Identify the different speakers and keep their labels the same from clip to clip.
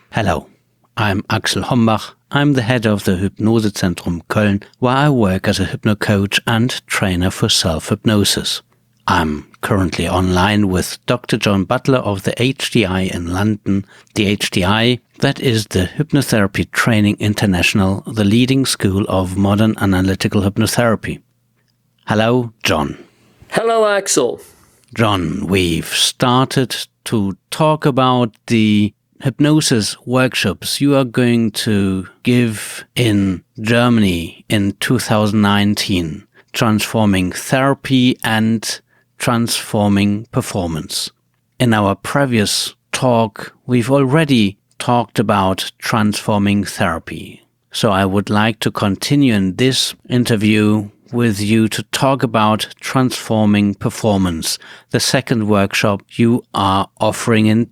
Speaker 1: Hello, I'm Axel Hombach. I'm the head of the Hypnosezentrum Köln, where I work as a hypnocoach and trainer for self-hypnosis. I'm currently online with Dr. John Butler of the HDI in London. The HDI, that is the Hypnotherapy Training International, the leading school of modern analytical hypnotherapy. Hello, John.
Speaker 2: Hello, Axel.
Speaker 1: John, we've started to talk about the hypnosis workshops you are going to give in Germany in 2019, transforming therapy and transforming performance. In our previous talk, we've already talked about transforming therapy. So I would like to continue in this interview with you to talk about transforming performance, the second workshop you are offering in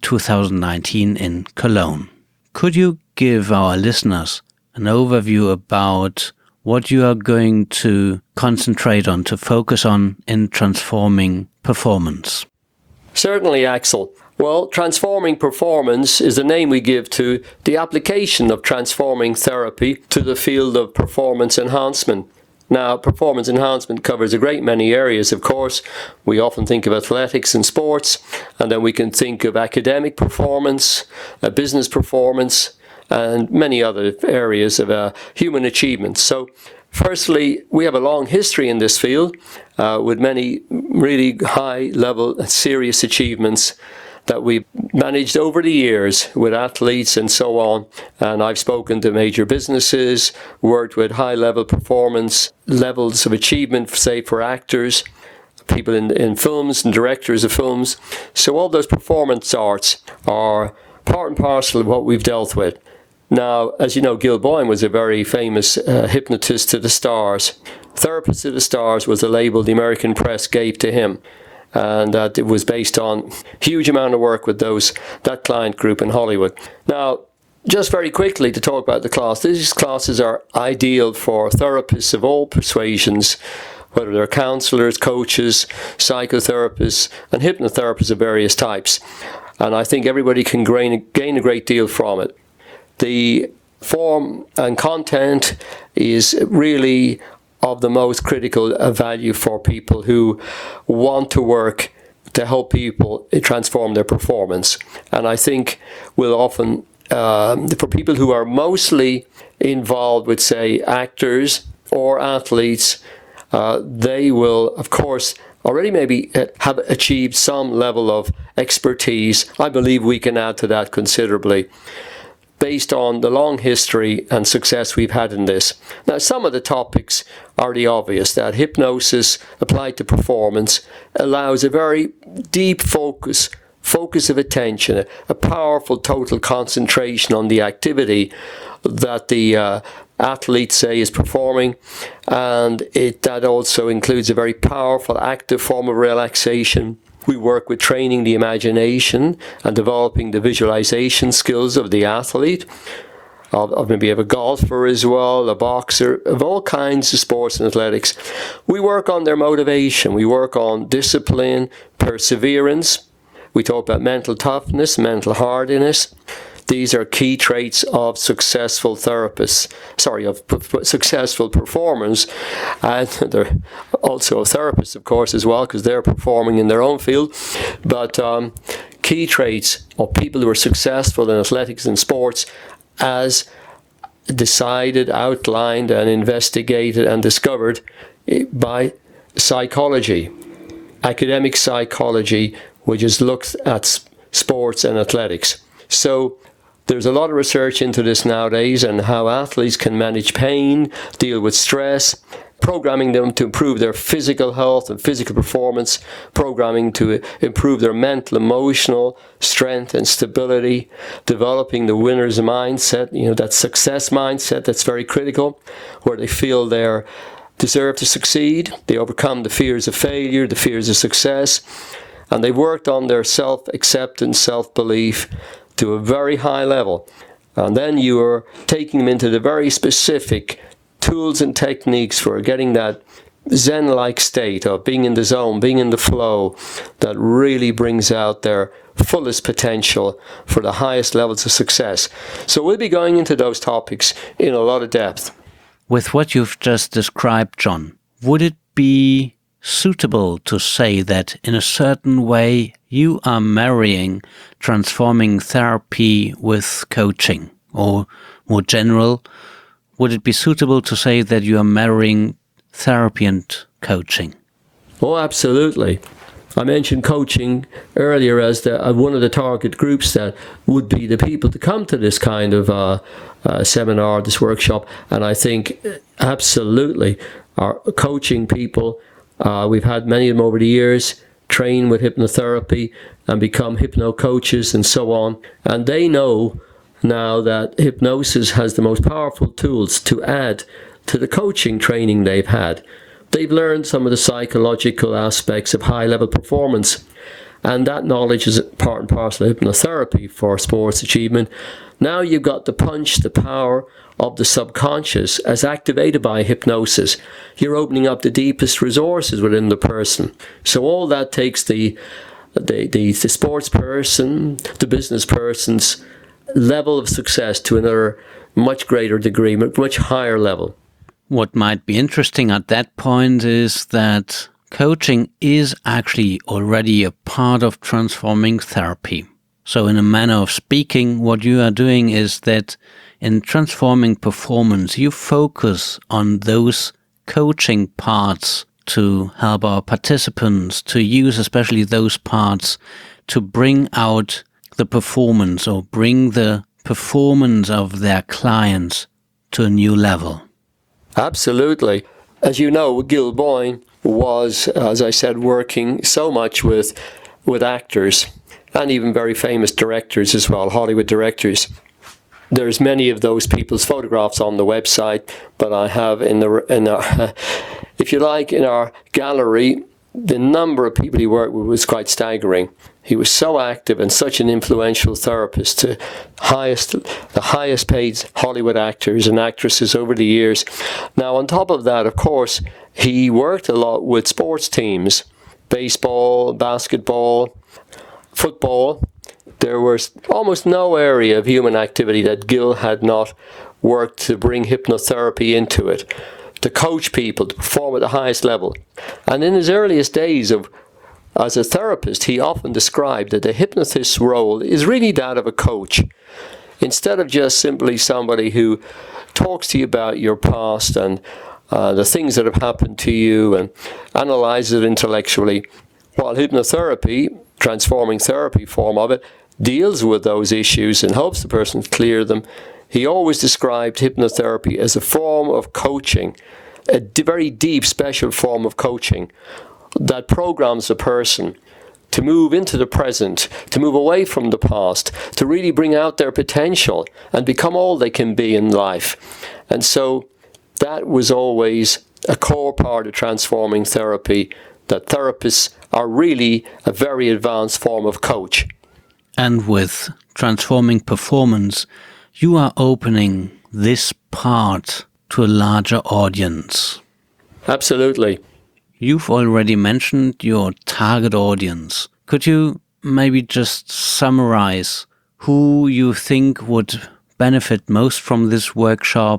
Speaker 1: 2019 in Cologne. Could you give our listeners an overview about what you are going to concentrate on, to focus on in transforming performance?
Speaker 2: Certainly, Axel. Well, transforming performance is the name we give to the application of transforming therapy to the field of performance enhancement. Now, performance enhancement covers a great many areas, of course. We often think of athletics and sports, and then we can think of academic performance, business performance, and many other areas of human achievement. So, firstly, we have a long history in this field with many really high-level, serious achievements that we've managed over the years with athletes and so on. And I've spoken to major businesses, worked with high-level performance levels of achievement, say, for actors, people in films and directors of films. So all those performance arts are part and parcel of what we've dealt with. Now, as you know, Gil Boyne was a very famous hypnotist to the stars. Therapist to the stars was the label the American press gave to him. And it was based on a huge amount of work with that client group in Hollywood. Now, just very quickly to talk about the class. These classes are ideal for therapists of all persuasions, whether they're counselors, coaches, psychotherapists, and hypnotherapists of various types. And I think everybody can gain a great deal from it. The form and content is really of the most critical value for people who want to work to help people transform their performance. And I think we'll often, for people who are mostly involved with, say, actors or athletes, they will, of course, already maybe have achieved some level of expertise. I believe we can add to that considerably, based on the long history and success we've had in this. Now, some of the topics are the obvious, that hypnosis applied to performance allows a very deep focus of attention, a powerful total concentration on the activity that the athlete, say, is performing, and that also includes a very powerful active form of relaxation. We work with training the imagination and developing the visualization skills of the athlete, of maybe of a golfer as well, a boxer, of all kinds of sports and athletics. We work on their motivation. We work on discipline, perseverance. We talk about mental toughness, mental hardiness. These are key traits of successful therapists, successful performers. And they're also therapists, of course, as well, because they're performing in their own field. But key traits of people who are successful in athletics and sports, as decided, outlined, and investigated and discovered by psychology, academic psychology, which has looked at sports and athletics. So there's a lot of research into this nowadays and how athletes can manage pain, deal with stress, programming them to improve their physical health and physical performance, programming to improve their mental, emotional strength and stability, developing the winner's mindset, that success mindset that's very critical, where they feel they deserve to succeed, they overcome the fears of failure, the fears of success, and they worked on their self-acceptance, self-belief, to a very high level. And then you are taking them into the very specific tools and techniques for getting that Zen-like state of being in the zone, being in the flow, that really brings out their fullest potential for the highest levels of success. So we'll be going into those topics in a lot of depth.
Speaker 1: With what you've just described, John, would it be suitable to say that in a certain way you are marrying transforming therapy with coaching? Or more general, would it be suitable to say that you are marrying therapy and coaching?
Speaker 2: Oh, absolutely. I mentioned coaching earlier as one of the target groups that would be the people to come to this kind of seminar, this workshop. And I think absolutely our coaching people, we've had many of them over the years, train with hypnotherapy and become hypno coaches and so on. And they know now that hypnosis has the most powerful tools to add to the coaching training they've had. They've learned some of the psychological aspects of high-level performance, and that knowledge is part and parcel of hypnotherapy for sports achievement. Now you've got the punch, the power of the subconscious as activated by hypnosis. You're opening up the deepest resources within the person. So all that takes the sports person, the business person's level of success to another much greater degree, much higher level.
Speaker 1: What might be interesting at that point is that coaching is actually already a part of transforming therapy. So in a manner of speaking, what you are doing is that in transforming performance, you focus on those coaching parts to help our participants to use especially those parts to bring out the performance or bring the performance of their clients to a new level.
Speaker 2: Absolutely. As you know, Gil Boyne was, as I said, working so much with actors and even very famous directors as well, Hollywood directors. There's many of those people's photographs on the website, but I have in our if you like, in our gallery, the number of people he worked with was quite staggering. He was so active and such an influential therapist to the highest paid Hollywood actors and actresses over the years. Now, on top of that, of course, he worked a lot with sports teams, baseball, basketball, football. There was almost no area of human activity that Gil had not worked to bring hypnotherapy into it, to coach people, to perform at the highest level. And in his earliest days as a therapist, he often described that the hypnotist's role is really that of a coach. Instead of just simply somebody who talks to you about your past and the things that have happened to you and analyzes it intellectually, while hypnotherapy, transforming therapy form of it, deals with those issues and helps the person clear them, he always described hypnotherapy as a form of coaching, a very deep, special form of coaching that programs a person to move into the present, to move away from the past, to really bring out their potential and become all they can be in life. And so that was always a core part of transforming therapy, that therapists are really a very advanced form of coach.
Speaker 1: And with transforming performance, you are opening this part to a larger audience.
Speaker 2: Absolutely.
Speaker 1: You've already mentioned your target audience. Could you maybe just summarize who you think would benefit most from this workshop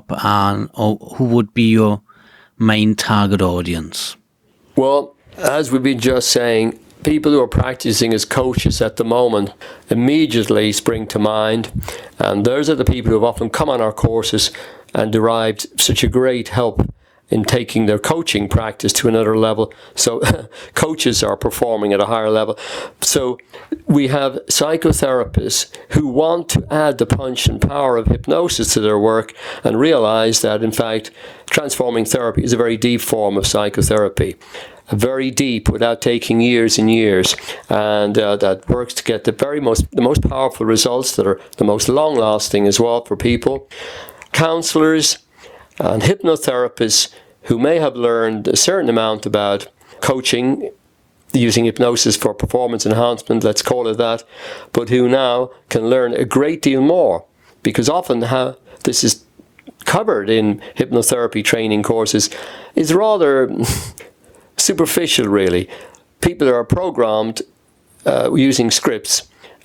Speaker 1: or who would be your main target audience?
Speaker 2: Well, as we've been just saying, people who are practicing as coaches at the moment immediately spring to mind. And those are the people who have often come on our courses and derived such a great help in taking their coaching practice to another level. So coaches are performing at a higher level. So we have psychotherapists who want to add the punch and power of hypnosis to their work and realize that, in fact, transforming therapy is a very deep form of psychotherapy. Very deep, without taking years and years, and that works to get the most powerful results that are the most long-lasting as well for people. Counselors and hypnotherapists who may have learned a certain amount about coaching using hypnosis for performance enhancement, let's call it that, but who now can learn a great deal more, because often how this is covered in hypnotherapy training courses is rather superficial, really. People are programmed using scripts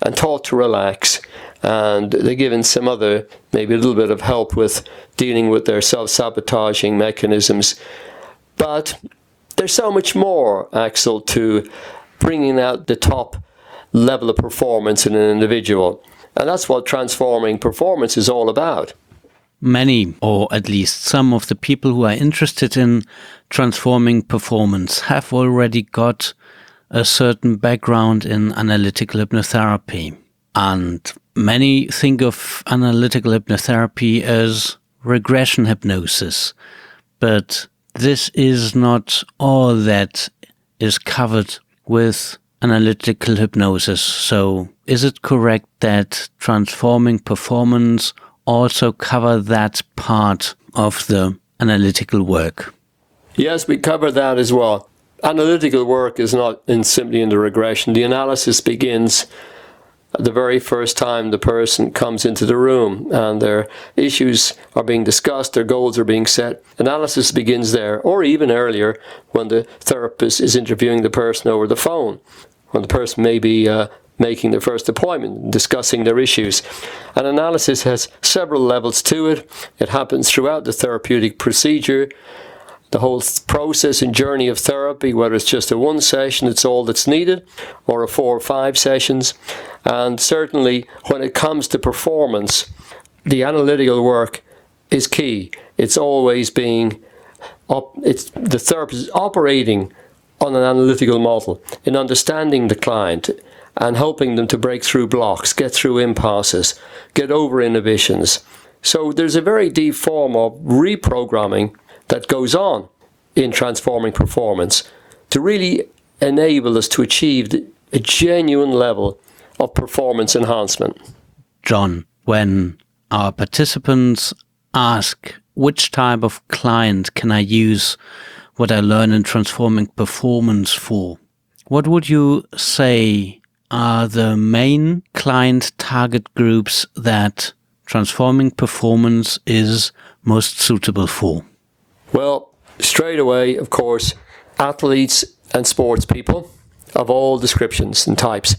Speaker 2: and taught to relax. And they're given some other, maybe a little bit of help with dealing with their self-sabotaging mechanisms. But there's so much more, Axel, to bringing out the top level of performance in an individual. And that's what transforming performance is all about.
Speaker 1: Many, or at least some of the people who are interested in transforming performance have already got a certain background in analytical hypnotherapy. And many think of analytical hypnotherapy as regression hypnosis. But this is not all that is covered with analytical hypnosis. So is it correct that transforming performance also cover that part of the analytical work?
Speaker 2: Yes, we cover that as well. Analytical work is not simply in the regression. The analysis begins the very first time the person comes into the room and their issues are being discussed, their goals are being set. Analysis begins there, or even earlier when the therapist is interviewing the person over the phone, when the person may be making their first appointment, discussing their issues. An analysis has several levels to it. It happens throughout the therapeutic procedure. The whole process and journey of therapy, whether it's just a one session, it's all that's needed, or a 4 or 5 sessions. And certainly when it comes to performance, the analytical work is key. It's always the therapist is operating on an analytical model in understanding the client and helping them to break through blocks, get through impasses, get over inhibitions. So there's a very deep form of reprogramming that goes on in transforming performance to really enable us to achieve a genuine level of performance enhancement.
Speaker 1: John, when our participants ask which type of client can I use what I learn in transforming performance for, what would you say are the main client target groups that transforming performance is most suitable for?
Speaker 2: Well, straight away, of course, athletes and sports people of all descriptions and types.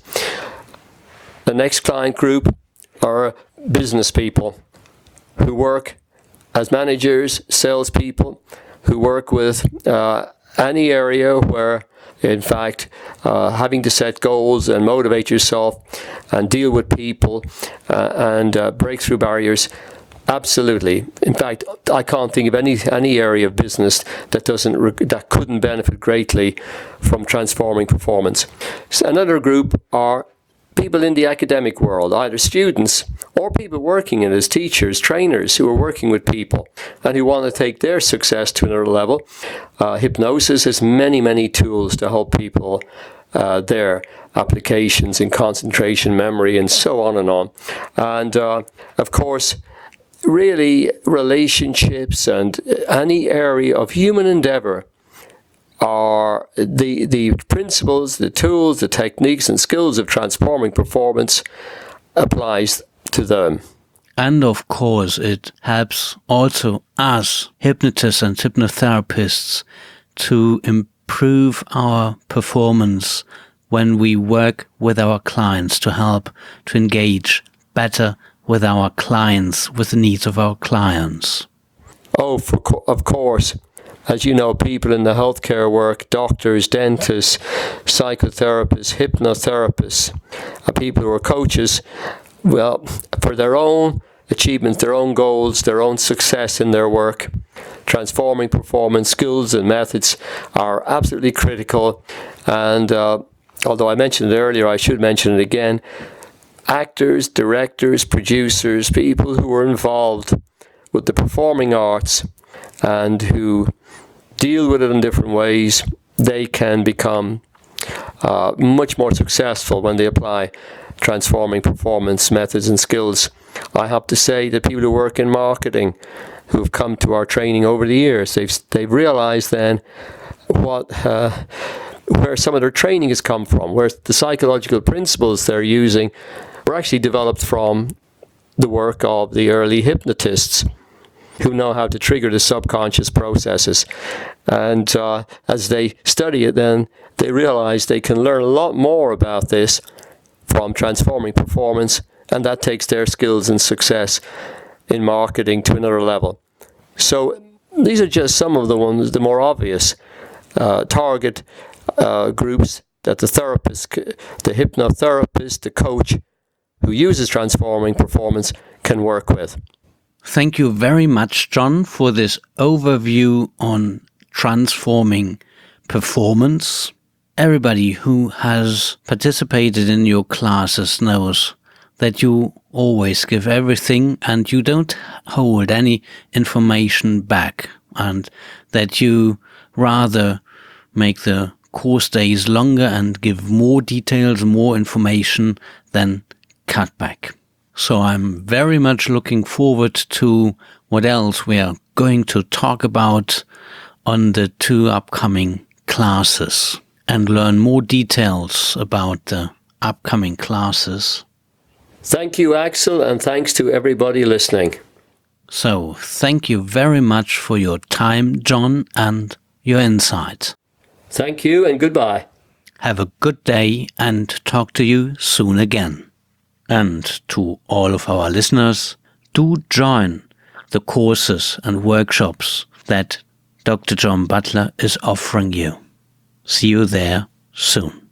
Speaker 2: The next client group are business people who work as managers, salespeople, who work with any area where, in fact, having to set goals and motivate yourself and deal with people and break through barriers. Absolutely. In fact, I can't think of any area of business that couldn't benefit greatly from transforming performance. So another group are people in the academic world, either students or people working in as teachers, trainers who are working with people and who want to take their success to another level. Hypnosis has many tools to help people their applications in concentration, memory, and so on and on. And of course, really relationships and any area of human endeavor are the principles, the tools, the techniques and skills of transforming performance applies to them.
Speaker 1: And of course, it helps also us, hypnotists and hypnotherapists, to improve our performance when we work with our clients, to help to engage better with our clients, with the needs of our clients.
Speaker 2: Oh, of course. As you know, people in the healthcare work, doctors, dentists, psychotherapists, hypnotherapists, people who are coaches, well, for their own achievements, their own goals, their own success in their work, transforming performance skills and methods are absolutely critical. And although I mentioned it earlier, I should mention it again. Actors, directors, producers, people who are involved with the performing arts and who deal with it in different ways, they can become much more successful when they apply transforming performance methods and skills. I have to say that people who work in marketing, who have come to our training over the years, they've realized then where some of their training has come from, where the psychological principles they're using were actually developed from the work of the early hypnotists who know how to trigger the subconscious processes. And as they study it, then they realize they can learn a lot more about this from Transforming Performance, and that takes their skills and success in marketing to another level. So these are just some of the ones, the more obvious target groups that the therapist, the hypnotherapist, the coach who uses Transforming Performance can work with.
Speaker 1: Thank you very much, John, for this overview on transforming performance. Everybody who has participated in your classes knows that you always give everything and you don't hold any information back, and that you rather make the course days longer and give more details, more information than cut back. So I'm very much looking forward to what else we are going to talk about on the 2 upcoming classes and learn more details about the upcoming classes.
Speaker 2: Thank you, Axel, and thanks to everybody listening.
Speaker 1: So thank you very much for your time, John, and your insights.
Speaker 2: Thank you and goodbye.
Speaker 1: Have a good day and talk to you soon again. And to all of our listeners, do join the courses and workshops that Dr. John Butler is offering you. See you there soon.